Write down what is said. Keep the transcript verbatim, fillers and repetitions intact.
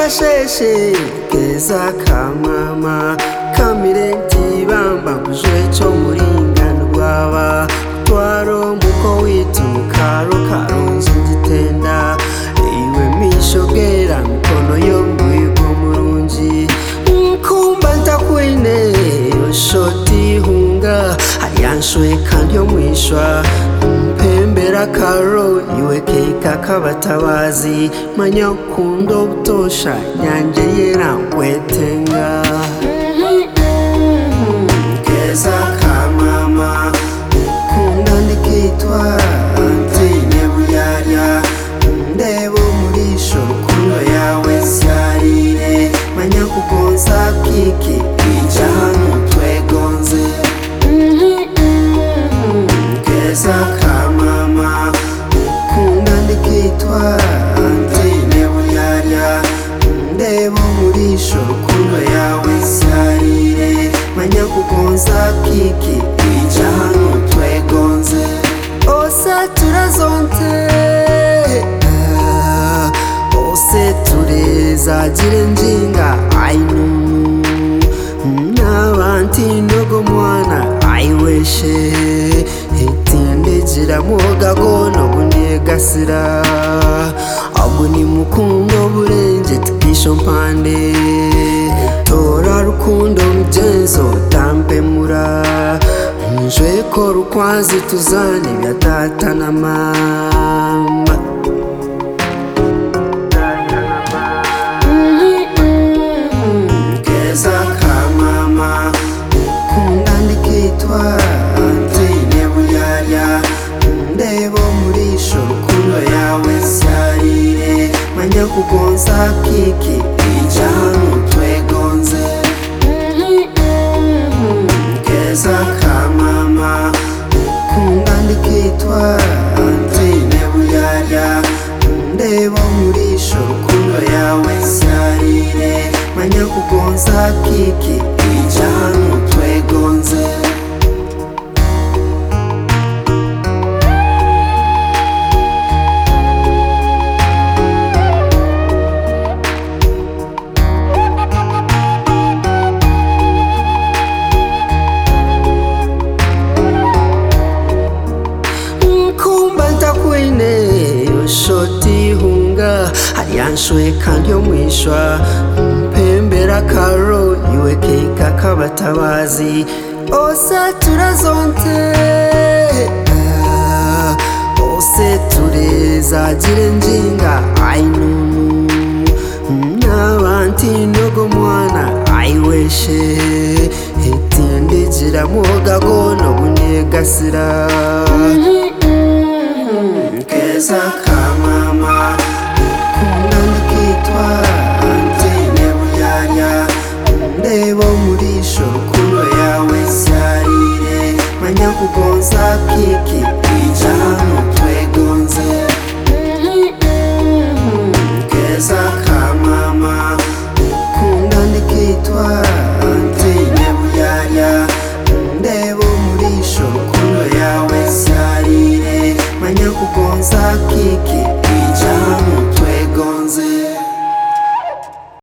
gasheshe keza ka mama kamirenti bamba kujweco muringano rwaba twaro muko witumukaro karunzi gitenda iwe mishogera mikono yo mwigo murungi mkumba ntakwine yoshoti hunga hariyanshwe kandi yo mwishwa mpembera karo iwe keka kabatabazi manya kundo butosha nyanje yera nkwetenga keza ka mama ukunda ndikitwa antine buyarya ndebo murisho rukundo yawe syarire manya kugonza kiki ija hano twegonze keza ka mama ukunda ndikitwa antine buyarya ndebo murisho rukundo yawe syarire manya kugonza kiki ija hano twegonze osa turazonte ose turezagire njinga ainunu n'abanti ndogo mwana aiweshe itindegera mwogago nobunegasira ahubwo ni mukundo burenge tukisho mpande tora rukundo mugenzo tampemura njweko rukwazi tuzane bya tata na mama keza ka mama ukunda ndikitwa antine buyarya ndebo murisho rukundo yawe syarire manya kugonza kiki ija hano twegonze keza ka mama ukunda ndikitwa antine buyarya ndebo murisho rukundo yawe syarire manya kugonza kiki ija hano twegonze shoti hunga hariyanshwe kandi yo mwishwa mpembera karo iwe keka kabatabazi osa turazonte ose turezagire njinga ainunu n'abanti ndogo mwana aiweshe itindegera mwogago nobunegasira keza ka mama ukunda ndikitwa antine buyarya ndebo murisho rukundo yawe syarire manya kugonza kiki ija hano